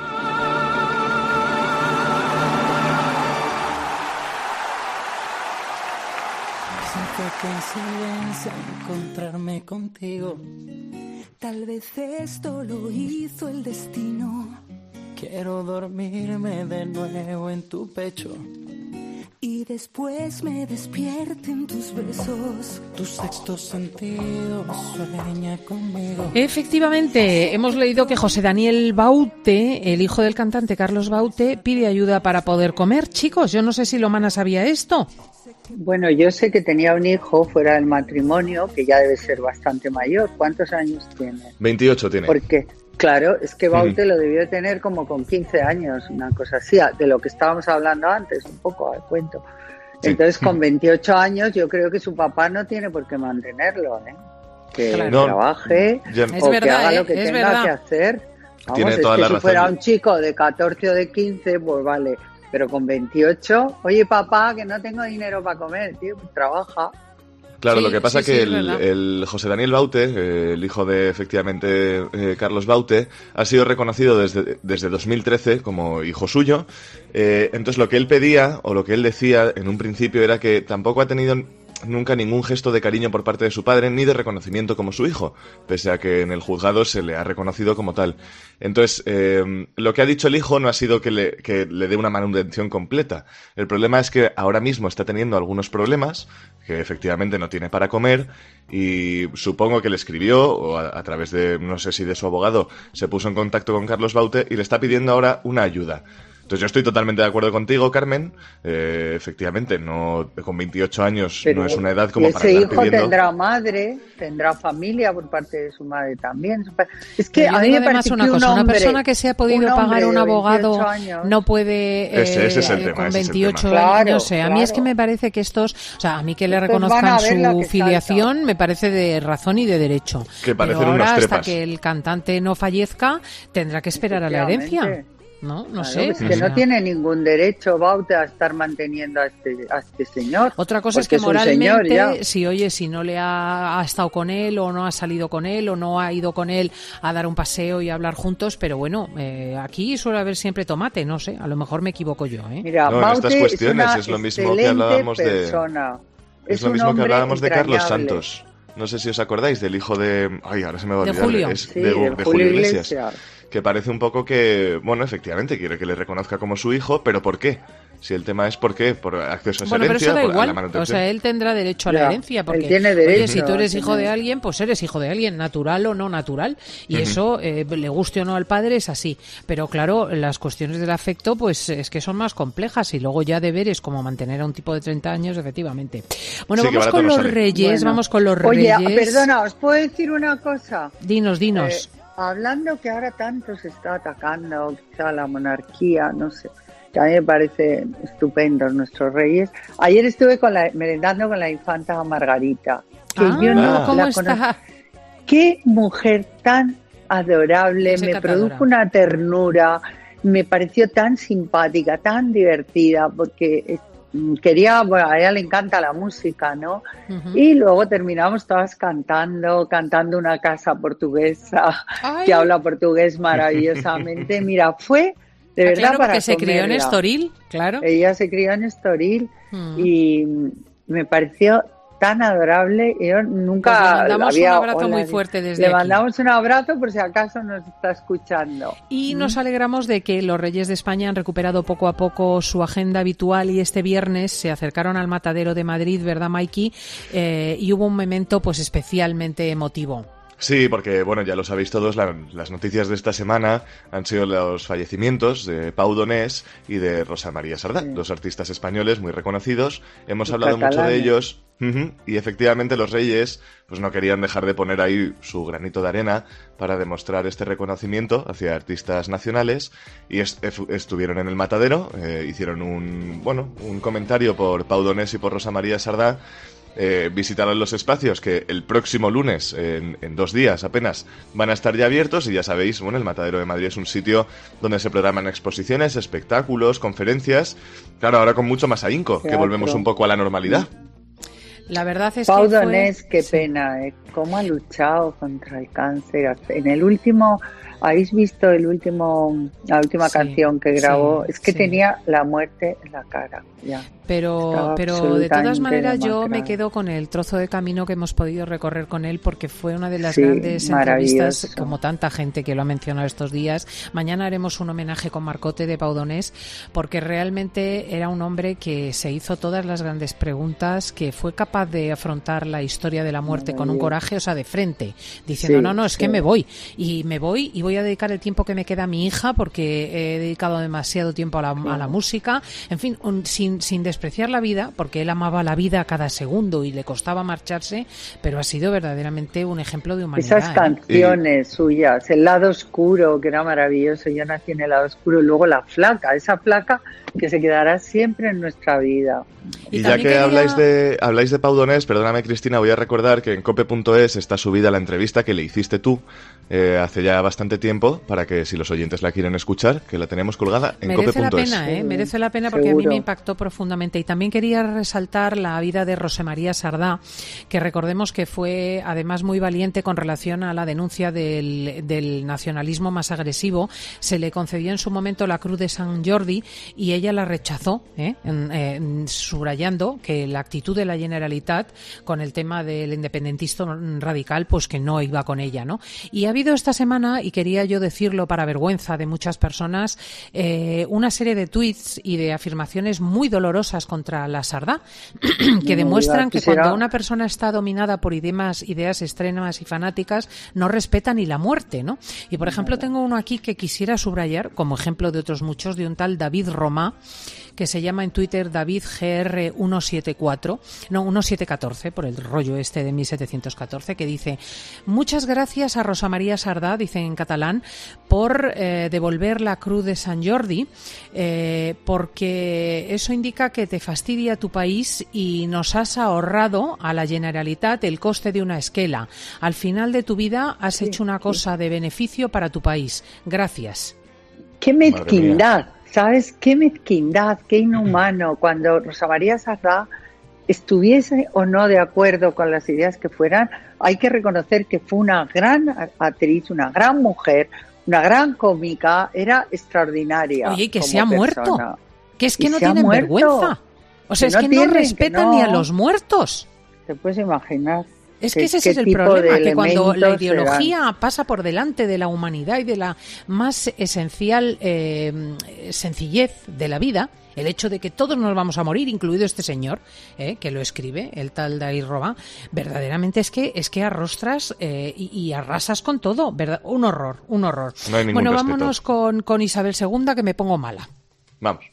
Que en silencio encontrarme contigo. Tal vez esto lo hizo el destino. Quiero dormirme de nuevo en tu pecho y después me despierten tus besos. Tu sexto sentido sueña conmigo. Efectivamente, hemos leído que José Daniel Baute, el hijo del cantante Carlos Baute, pide ayuda para poder comer. Chicos, yo no sé si Lomana sabía esto. Bueno, yo sé que tenía un hijo fuera del matrimonio, que ya debe ser bastante mayor. ¿Cuántos años tiene? veintiocho tiene. Porque, claro, es que Baute Mm. lo debió tener como con quince años, una cosa así, de lo que estábamos hablando antes, un poco al cuento. Sí. Entonces, con veintiocho años, yo creo que su papá no tiene por qué mantenerlo, ¿eh? Que Claro. No, trabaje ya- o Es que verdad, haga ¿eh? lo que Es tenga verdad. que hacer. Vamos, Tiene es toda que la si razón. fuera un chico de catorce o de quince, pues vale. Pero con veintiocho, oye papá, que no tengo dinero para comer, tío, pues trabaja. Claro, Sí, lo que pasa es sí, que sí, el, es verdad. el José Daniel Baute, eh, el hijo de efectivamente eh, Carlos Baute, ha sido reconocido desde, desde dos mil trece como hijo suyo. Eh, entonces lo que él pedía, o lo que él decía en un principio, era que tampoco ha tenido nunca ningún gesto de cariño por parte de su padre ni de reconocimiento como su hijo, pese a que en el juzgado se le ha reconocido como tal. Entonces, eh, lo que ha dicho el hijo no ha sido que le, que le dé una manutención completa. El problema es que ahora mismo está teniendo algunos problemas, que efectivamente no tiene para comer, y supongo que le escribió, o a, a través de, no sé si de su abogado, se puso en contacto con Carlos Baute y le está pidiendo ahora una ayuda. Entonces yo estoy totalmente de acuerdo contigo, Carmen. Eh, efectivamente, no con veintiocho años Pero no es una edad como para ese estar hijo pidiendo... tendrá madre, tendrá familia por parte de su madre también. Es que Pero yo a mí digo me además parece una que un cosa, hombre, una persona que se ha podido un hombre pagar un de abogado veintiocho años, no puede eh, Ese- ese es el tema, con ese es el veintiocho tema. años, Claro, no sé, a mí es que me parece que estos, o sea, a mí que le Estos van reconozcan a ver lo su que filiación me parece de razón y de derecho. Que parecen Pero ahora unos hasta trepas. que el cantante no fallezca tendrá que esperar a la herencia. Efectivamente. No, no Claro, sé. es que o no sea. tiene ningún derecho Baute a estar manteniendo a este, a este señor. Otra cosa es porque que un señor moralmente, ya. si oye, si no le ha, ha estado con él o no ha salido con él o no ha ido con él a dar un paseo y a hablar juntos, pero bueno, eh, aquí suele haber siempre tomate, no sé, a lo mejor me equivoco yo, ¿eh? Mira, No, en Baute estas cuestiones es, una es lo mismo que excelente hablábamos de- persona. Es, Es lo un mismo que hombre hablábamos de Carlos entrañable. Santos. No sé si os acordáis del hijo de... Ay, ahora se me va a De olvidar. Julio. Es Sí, de, de de Julio Julio Iglesias. Iglesias. Que parece un poco que, bueno, efectivamente quiere que le reconozca como su hijo, pero ¿por qué? Si el tema es por qué, por acceso a esa Bueno, pero herencia, eso da por a la igual. manutención. O sea, él tendrá derecho a la Ya, herencia porque él tiene oye, derecho si tú eres a hijo tener- de alguien, pues eres hijo de alguien, natural o no natural. Y Ujú. eso, eh, le guste o no al padre, es así. Pero claro, las cuestiones del afecto, pues es que son más complejas. Y luego ya deberes como mantener a un tipo de treinta años, efectivamente. Bueno, Sí, que vamos barato con no los sale. reyes, Bueno. vamos con los Oye, reyes. perdona, ¿os puedo decir una cosa? Dinos, dinos. Eh, hablando que ahora tanto se está atacando quizá la monarquía, no sé, que a mí me parece estupendo nuestros reyes. Ayer estuve con la, merendando con la infanta Margarita, que Ah, yo no ¿cómo la está? conozco. Qué mujer tan adorable, Yo soy me catadora. produjo una ternura, me pareció tan simpática, tan divertida, porque eh, quería, bueno, a ella le encanta la música, ¿no? Ujú. Y luego terminamos todas cantando, cantando una casa portuguesa Ay. que habla portugués maravillosamente. Mira, fue de Ah, verdad claro, para porque se crió en comerla. Estoril, claro. Ella se crió en Estoril Mm. y me pareció tan adorable. Yo nunca Pues le mandamos había un abrazo hola, muy fuerte desde Le aquí. mandamos un abrazo por si acaso nos está escuchando. Y nos alegramos de que los Reyes de España han recuperado poco a poco su agenda habitual y este viernes se acercaron al Matadero de Madrid, ¿verdad, Mikey? Eh, y hubo un momento pues especialmente emotivo. Sí, porque, bueno, ya lo sabéis todos, la- las noticias de esta semana han sido los fallecimientos de Pau Donés y de Rosa María Sardá, Sí. dos artistas españoles muy reconocidos. Hemos Y hablado mucho de catalanes. ellos, ujú, y efectivamente los Reyes pues no querían dejar de poner ahí su granito de arena para demostrar este reconocimiento hacia artistas nacionales y est- ef- estuvieron en el Matadero, eh, hicieron un, bueno, un comentario por Pau Donés y por Rosa María Sardá. Eh, visitaron los espacios que el próximo lunes, en, en dos días apenas, van a estar ya abiertos y ya sabéis, bueno, el Matadero de Madrid es un sitio donde se programan exposiciones, espectáculos, conferencias, claro, ahora con mucho más ahínco, que Teatro. volvemos un poco a la normalidad. La verdad es Pau que fue... Donés, qué pena, ¿eh? Cómo ha luchado contra el cáncer. En el último, ¿habéis visto el último, la última Sí, canción que grabó? sí, es que sí. tenía la muerte en la cara, ya. Pero, Estaba pero de todas absolutamente maneras yo me demacrado. quedo con el trozo de camino que hemos podido recorrer con él porque fue una de las Sí, grandes entrevistas, maravilloso. como tanta gente que lo ha mencionado estos días. Mañana haremos un homenaje con Marcote de Pau Donés porque realmente era un hombre que se hizo todas las grandes preguntas, que fue capaz de afrontar la historia de la muerte con un coraje, o sea, de frente, diciendo, Sí, no, no, es que sí. me voy y me voy y voy a dedicar el tiempo que me queda a mi hija porque he dedicado demasiado tiempo a la, a la música, en fin, un- sin, sin despreciar la vida, porque él amaba la vida a cada segundo y le costaba marcharse, pero ha sido verdaderamente un ejemplo de humanidad. Esas ¿eh? canciones suyas, El lado oscuro, que era maravilloso, yo nací en el lado oscuro, y luego La flaca, esa flaca que se quedará siempre en nuestra vida. Y, Y ya también que quería- habláis de habláis de Pau Donés, perdóname Cristina, voy a recordar que en cope punto es está subida la entrevista que le hiciste tú eh, hace ya bastante tiempo, para que si los oyentes la quieren escuchar, que la tenemos colgada en merece cope punto es. Merece la pena, ¿eh? Merece la pena porque Seguro. A mí me impactó profundamente. Y también quería resaltar la vida de Rosa María Sardá, que recordemos que fue además muy valiente con relación a la denuncia del, del nacionalismo más agresivo. Se le concedió en su momento la Cruz de San Jordi y ella la rechazó, ¿eh? En, en, subrayando que la actitud de la Generalitat con el tema del independentismo radical, pues que no iba con ella, ¿no? Y ha habido esta semana, y quería yo decirlo para vergüenza de muchas personas, eh, una serie de tuits y de afirmaciones muy dolorosas contra la Sardá, que demuestran que cuando una persona está dominada por ideas, ideas extremas y fanáticas, no respeta ni la muerte, ¿no? Y por ejemplo, tengo uno aquí que quisiera subrayar, como ejemplo de otros muchos, de un tal David Romá, que se llama en Twitter David G R uno siete cuatro, no, uno siete uno cuatro, por el rollo este de mil setecientos catorce, que dice: muchas gracias a Rosa María Sardá, dice en catalán, por eh, devolver la Cruz de San Jordi, eh, porque eso indica que te fastidia tu país y nos has ahorrado a la Generalitat el coste de una esquela. Al final de tu vida has sí, hecho una cosa sí. de beneficio para tu país. Gracias. ¡Qué mezquindad! ¿Sabes? Qué mezquindad, qué inhumano, cuando Rosa María Sardá estuviese o no de acuerdo con las ideas que fueran, hay que reconocer que fue una gran actriz, una gran mujer, una gran cómica, era extraordinaria. Oye, que como se ha persona. muerto, que es que y no se ha tienen muerto. vergüenza. O sea, que es no que tienen, no respetan que ni no. a los muertos. Te puedes imaginar. Es que ese es el problema, que cuando la ideología serán. pasa por delante de la humanidad y de la más esencial eh, sencillez de la vida, el hecho de que todos nos vamos a morir, incluido este señor, eh, que lo escribe, el tal David Romá, verdaderamente es que es que arrostras eh, y, y arrasas con todo, ¿verdad? Un horror, un horror. No hay ningún bueno, respeto. vámonos con, con Isabel segunda, que me pongo mala. Vamos.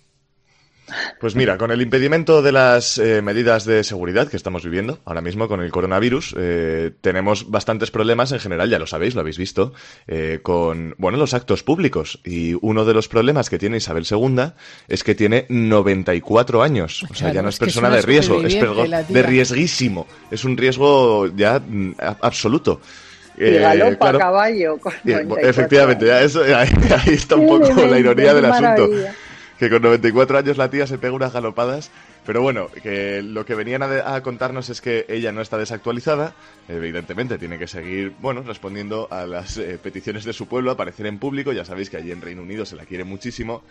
Pues mira, con el impedimento de las eh, medidas de seguridad que estamos viviendo ahora mismo con el coronavirus, eh, tenemos bastantes problemas en general, ya lo sabéis, lo habéis visto, eh, con, bueno, los actos públicos. Y uno de los problemas que tiene Isabel segunda es que tiene noventa y cuatro años. O sea, claro, ya no es, es persona es de riesgo, es pergo, de riesguísimo. Es un riesgo ya mm, absoluto. Y galopa eh, claro, a caballo. Con efectivamente, ya eso, ahí, ahí está un poco la ironía del asunto. Que con noventa y cuatro años la tía se pega unas galopadas. Pero bueno, que lo que venían a, a contarnos es que ella no está desactualizada. Evidentemente tiene que seguir, bueno, respondiendo a las eh, peticiones de su pueblo, aparecer en público. Ya sabéis que allí en Reino Unido se la quiere muchísimo.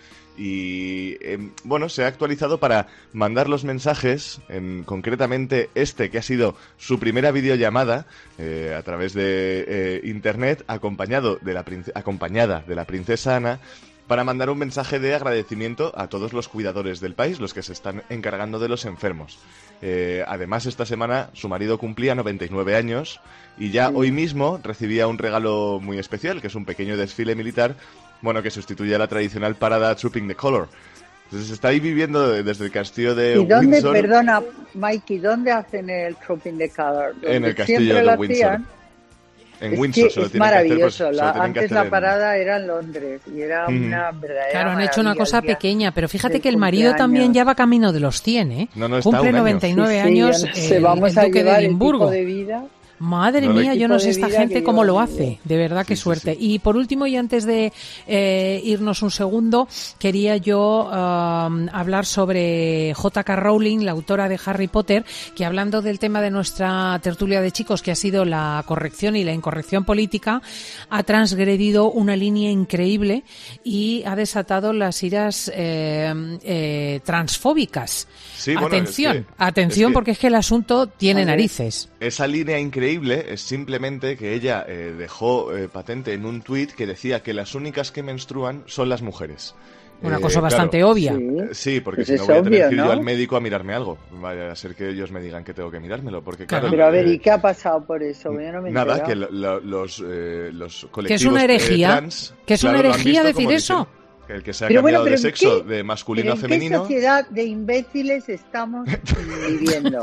Y, eh, bueno, se ha actualizado para mandar los mensajes, en, concretamente este, que ha sido su primera videollamada eh, a través de eh, Internet, acompañado de la princ- acompañada de la princesa Ana, para mandar un mensaje de agradecimiento a todos los cuidadores del país, los que se están encargando de los enfermos. Eh, además, esta semana su marido cumplía noventa y nueve años y ya sí. hoy mismo recibía un regalo muy especial, que es un pequeño desfile militar, bueno, que sustituye a la tradicional parada Trooping the Colour. Entonces está ahí viviendo desde el castillo de ¿Y dónde, Windsor. Perdona, Mikey, ¿dónde hacen el Trooping the Colour? En el castillo de Windsor. En es Windsor que se lo es tienen maravilloso. que hacer, pues, la, antes la en... parada era en Londres y era mm. una verdadera Claro, han hecho una cosa pequeña, pero fíjate que el marido cumpleaños. también ya va camino de los cien, ¿eh? No, no, cumple noventa y nueve sí, años sí, eh, se vamos el, el duque a de Edimburgo. De vida. Madre no, mía, yo no sé esta gente cómo lo hace. Vivido. De verdad, qué sí, suerte. Sí, sí. Y por último, y antes de eh, irnos un segundo, quería yo uh, hablar sobre J K Rowling, la autora de Harry Potter, que hablando del tema de nuestra tertulia de chicos, que ha sido la corrección y la incorrección política, ha transgredido una línea increíble y ha desatado las iras eh, eh, transfóbicas. Sí, bueno, atención, es que, atención, es que, porque es que el asunto tiene narices. Esa línea increíble es simplemente que ella eh, dejó eh, patente en un tuit que decía que las únicas que menstruan son las mujeres. Una eh, cosa bastante claro, obvia. Sí, sí porque pues si no voy a tener obvio, que ir ¿no? yo al médico a mirarme algo. Vaya a ser que ellos me digan que tengo que mirármelo. Porque, claro, Pero a ver, eh, ¿y qué ha pasado por eso? Yo no me nada, entera. que lo, lo, los, eh, los colectivos ¿Que es una herejía? Eh, trans, ¿Que es claro, una herejía decir eso? Dicen, que el que se ha pero cambiado bueno, de sexo, ¿qué, de masculino a ¿en femenino... qué sociedad de imbéciles estamos viviendo?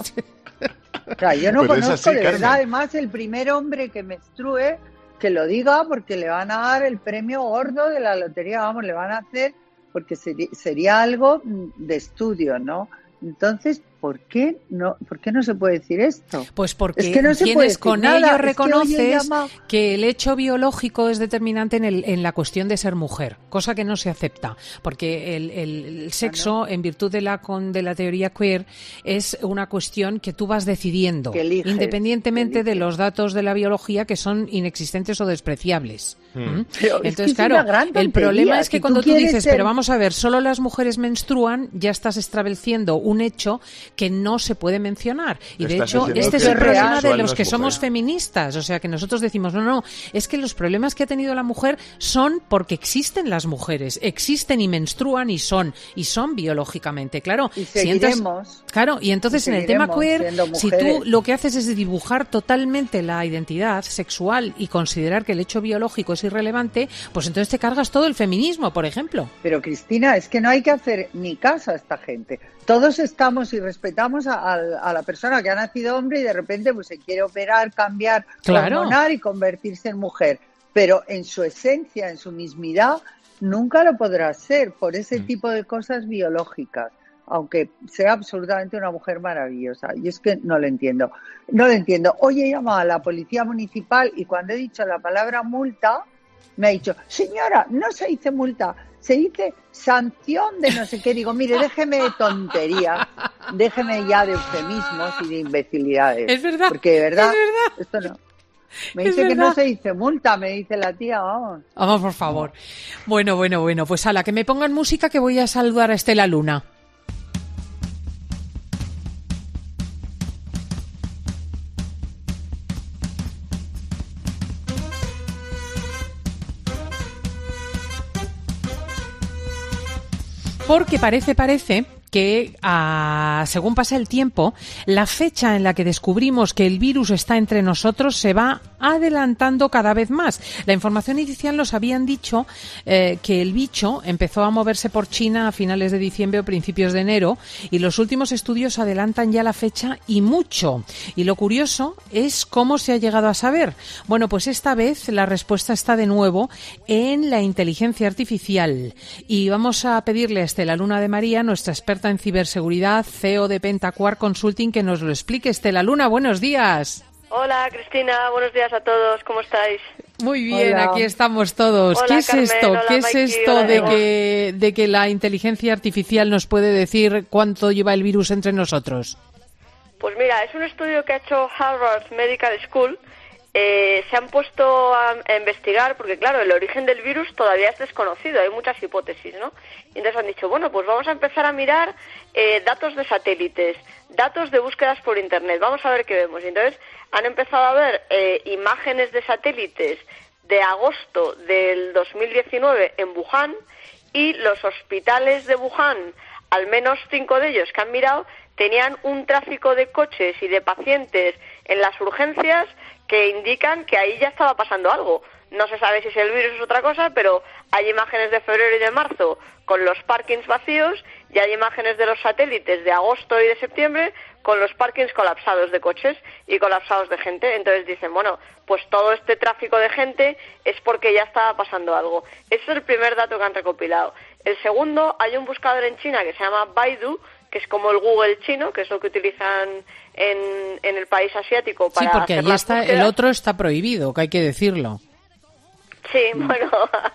O sea, yo no pues conozco así, de Carmen. verdad, además, el primer hombre que menstrue, que lo diga porque le van a dar el premio gordo de la lotería, vamos, le van a hacer, porque sería, sería algo de estudio, ¿no? Entonces, ¿por qué no, ¿por qué no se puede decir esto? Pues porque es que no se tienes, puede decir con nada. ello Es que, reconoces oye, llama... que el hecho biológico es determinante en, el, en la cuestión de ser mujer, cosa que no se acepta, porque el, el, el sexo, ah, ¿no? en virtud de la, con, de la teoría queer, es una cuestión que tú vas decidiendo, que eliges, independientemente que de los datos de la biología que son inexistentes o despreciables. Hmm. Entonces, claro, el problema es que cuando tú, tú dices, ser... pero vamos a ver, solo las mujeres menstruan, ya estás estableciendo un hecho que no se puede mencionar. Y de Estás hecho, este es el problema de los que mujer. somos feministas. O sea, que nosotros decimos, no, no, es que los problemas que ha tenido la mujer son porque existen las mujeres, existen y menstruan y son, y son biológicamente, claro. Y seguiremos. Si claro, y entonces y en el tema queer, si tú lo que haces es dibujar totalmente la identidad sexual y considerar que el hecho biológico es irrelevante, pues entonces te cargas todo el feminismo, por ejemplo. Pero Cristina, es que no hay que hacer ni caso a esta gente. Todos estamos y respetamos a, a, a la persona que ha nacido hombre y de repente pues se quiere operar, cambiar, claro. hormonar y convertirse en mujer. Pero en su esencia, en su mismidad, nunca lo podrá ser por ese mm. tipo de cosas biológicas, aunque sea absolutamente una mujer maravillosa. Y es que no lo entiendo. No lo entiendo. Hoy he llamado a la policía municipal y cuando he dicho la palabra multa, me ha dicho, señora, no se dice multa, se dice sanción de no sé qué. Digo, mire, déjeme de tonterías, déjeme ya de eufemismos y de imbecilidades. Es verdad, porque de verdad, es verdad. Esto no. Me dice que verdad. no se dice multa, me dice la tía, vamos. Vamos, por favor. Bueno, bueno, bueno, pues a la que me pongan música que voy a saludar a Estela Luna. Porque parece, parece que ah, según pasa el tiempo, la fecha en la que descubrimos que el virus está entre nosotros se va adelantando cada vez más. La información inicial nos habían dicho eh, que el bicho empezó a moverse por China a finales de diciembre o principios de enero y los últimos estudios adelantan ya la fecha y mucho. Y lo curioso es cómo se ha llegado a saber. Bueno, pues esta vez la respuesta está de nuevo en la inteligencia artificial y vamos a pedirle a Estela Luna de María, nuestra experta en ciberseguridad, C E O de Pentacuar Consulting, que nos lo explique. Estela Luna, buenos días. Hola, Cristina, buenos días a todos, ¿cómo estáis? Muy bien, hola. Aquí estamos todos. Hola, ¿Qué es Carmen, esto? hola, ¿Qué es Mikey, esto hola, de Eva. que, de que la inteligencia artificial nos puede decir cuánto lleva el virus entre nosotros? Pues mira, es un estudio que ha hecho Harvard Medical School. Eh, se han puesto a, a investigar, porque claro, el origen del virus todavía es desconocido, hay muchas hipótesis, ¿no? Y entonces han dicho, bueno, pues vamos a empezar a mirar eh, datos de satélites, datos de búsquedas por Internet, vamos a ver qué vemos. Y entonces han empezado a ver eh, imágenes de satélites de agosto del dos mil diecinueve en Wuhan, y los hospitales de Wuhan, al menos cinco de ellos que han mirado, tenían un tráfico de coches y de pacientes en las urgencias que indican que ahí ya estaba pasando algo. No se sabe si es el virus o otra cosa, pero hay imágenes de febrero y de marzo con los parkings vacíos y hay imágenes de los satélites de agosto y de septiembre con los parkings colapsados de coches y colapsados de gente. Entonces dicen, bueno, pues todo este tráfico de gente es porque ya estaba pasando algo. Ese es el primer dato que han recopilado. El segundo, hay un buscador en China que se llama Baidu, que es como el Google chino, que es lo que utilizan en, en el país asiático para Sí, porque hacer allí las está, búsquedas. el otro está prohibido, que hay que decirlo. Sí, bueno.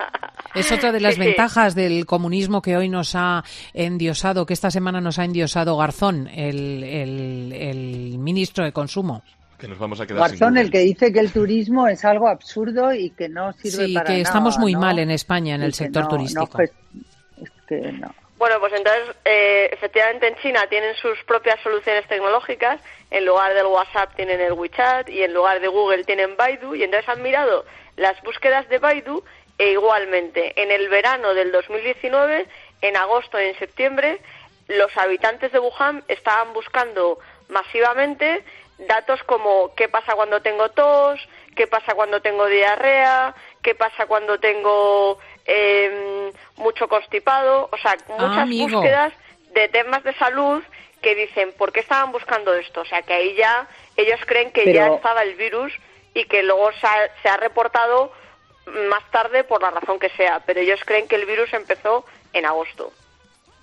Es otra de las Sí, sí. ventajas del comunismo que hoy nos ha endiosado, que esta semana nos ha endiosado Garzón, el, el, el ministro de Consumo. Que nos vamos a quedar sin Garzón, Google. el que dice que el turismo es algo absurdo y que no sirve Sí, para que nada, estamos muy ¿no? mal en España en Y el que sector no- turístico. no gest- es que no. Bueno, pues entonces, eh, efectivamente en China tienen sus propias soluciones tecnológicas. En lugar del WhatsApp tienen el WeChat y en lugar de Google tienen Baidu. Y entonces han mirado las búsquedas de Baidu e igualmente en el verano del dos mil diecinueve, en agosto y en septiembre, los habitantes de Wuhan estaban buscando masivamente datos como qué pasa cuando tengo tos, qué pasa cuando tengo diarrea, qué pasa cuando tengo eh, mucho constipado, o sea, muchas amigo. búsquedas de temas de salud que dicen, ¿por qué estaban buscando esto? O sea, que ahí ya ellos creen que Pero- ya estaba el virus y que luego se ha, se ha reportado más tarde por la razón que sea, pero ellos creen que el virus empezó en agosto.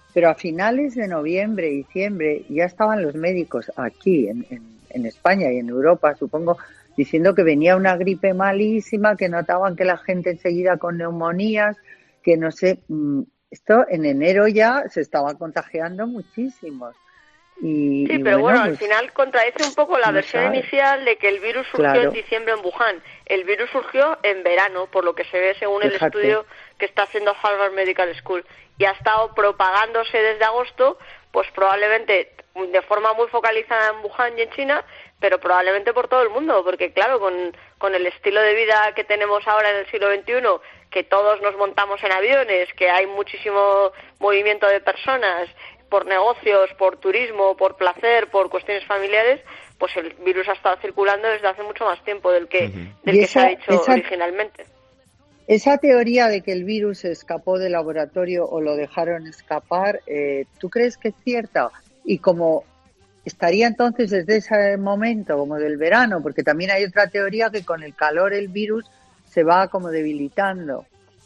Pero a finales de noviembre, diciembre, ya estaban los médicos aquí, en, en, en España y en Europa, supongo, diciendo que venía una gripe malísima, que notaban que la gente enseguida con neumonías, que no sé, esto en enero ya se estaba contagiando muchísimos. Y, sí, y pero bueno, bueno al pues, final contradice un poco la no versión sabe. inicial de que el virus surgió claro. en diciembre en Wuhan. El virus surgió en verano, por lo que se ve según Fíjate. el estudio que está haciendo Harvard Medical School. Y ha estado propagándose desde agosto, pues probablemente de forma muy focalizada en Wuhan y en China, pero probablemente por todo el mundo, porque claro, con, con el estilo de vida que tenemos ahora en el siglo veintiuno, que todos nos montamos en aviones, que hay muchísimo movimiento de personas, por negocios, por turismo, por placer, por cuestiones familiares, pues el virus ha estado circulando desde hace mucho más tiempo del que, uh-huh. del que esa, se ha dicho esa, originalmente. Esa teoría de que el virus escapó del laboratorio o lo dejaron escapar, eh, ¿tú crees que es cierta? Y como estaría entonces desde ese momento, como del verano, porque también hay otra teoría que con el calor el virus se va como debilitando.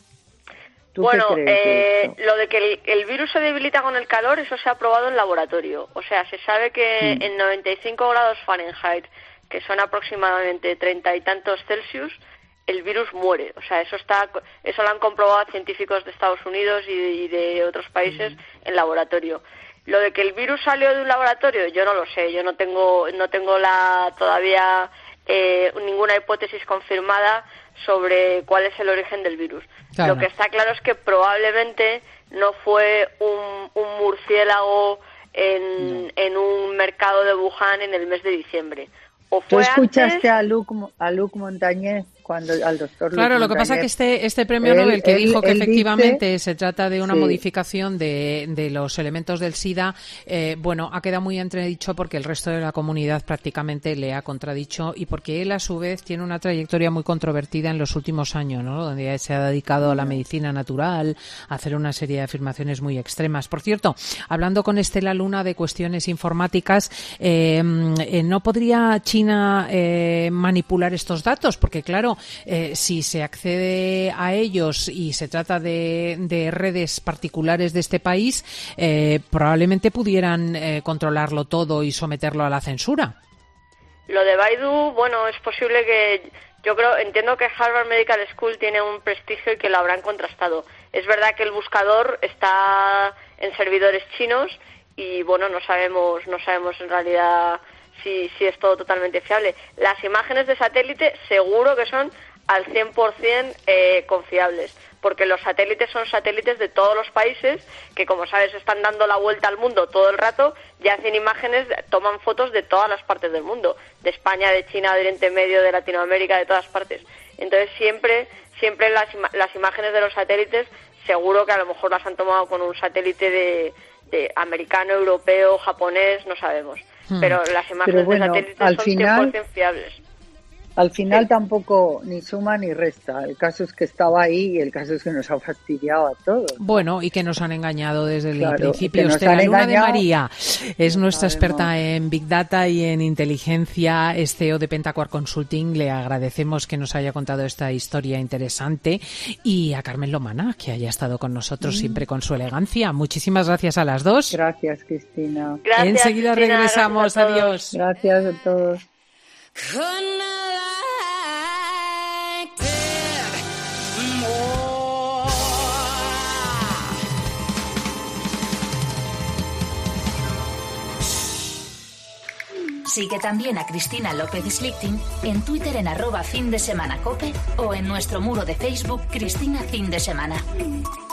¿Tú bueno, qué crees de eh, lo de que el, el virus se debilita con el calor, eso se ha probado en laboratorio. O sea, se sabe que mm. en noventa y cinco grados Fahrenheit, que son aproximadamente treinta y tantos Celsius, el virus muere. O sea, eso está, eso lo han comprobado científicos de Estados Unidos y de, y de otros países mm. en laboratorio. Lo de que el virus salió de un laboratorio, yo no lo sé. Yo no tengo, no tengo la todavía eh, ninguna hipótesis confirmada sobre cuál es el origen del virus. Claro. Lo que está claro es que probablemente no fue un, un murciélago en, no. en un mercado de Wuhan en el mes de diciembre. ¿O fue ¿Tú escuchaste antes? a Luc, a Luc Montagnier, cuando al doctor Luc Claro, lo que Montagnier, pasa es que este, este premio él, Nobel que él, dijo que él efectivamente dice, se trata de una sí. modificación de, de los elementos del SIDA, eh, bueno, ha quedado muy entredicho porque el resto de la comunidad prácticamente le ha contradicho y porque él a su vez tiene una trayectoria muy controvertida en los últimos años, ¿no? Donde se ha dedicado a la medicina natural, a hacer una serie de afirmaciones muy extremas. Por cierto, hablando con Estela Luna de cuestiones informáticas, eh, eh, ¿no podría China eh, manipular estos datos? Porque claro, eh, si se accede a ellos y se trata de, de redes particulares de este país, eh, probablemente pudieran eh, controlarlo todo y someterlo a la censura. Lo de Baidu, bueno, es posible que... Yo creo, entiendo que Harvard Medical School tiene un prestigio y que lo habrán contrastado. Es verdad que el buscador está en servidores chinos y bueno, no sabemos, no sabemos en realidad si, si es todo totalmente fiable. Las imágenes de satélite seguro que son al cien por ciento eh, confiables, porque los satélites son satélites de todos los países que, como sabes, están dando la vuelta al mundo todo el rato y hacen imágenes, toman fotos de todas las partes del mundo, de España, de China, de Oriente Medio, de Latinoamérica, de todas partes. Entonces siempre, siempre las, las imágenes de los satélites seguro que a lo mejor las han tomado con un satélite de, de americano, europeo, japonés, no sabemos. Hmm. Pero las imágenes bueno, de satélites al son final, cien por ciento fiables. Al final sí. tampoco ni suma ni resta. El caso es que estaba ahí y el caso es que nos ha fastidiado a todos. Bueno, y que nos han engañado desde el claro, principio. Estela Luna de María es nuestra experta en Big Data y en inteligencia, es C E O de Pentacuar Consulting. Le agradecemos que nos haya contado esta historia interesante. Y a Carmen Lomana, que haya estado con nosotros mm. siempre con su elegancia. Muchísimas gracias a las dos. Gracias, Cristina. Gracias, Enseguida Cristina, regresamos. gracias Adiós. Gracias a todos. Sigue también a Cristina López Slichting en Twitter en arroba fin de semana cope o en nuestro muro de Facebook Cristina Fin de Semana.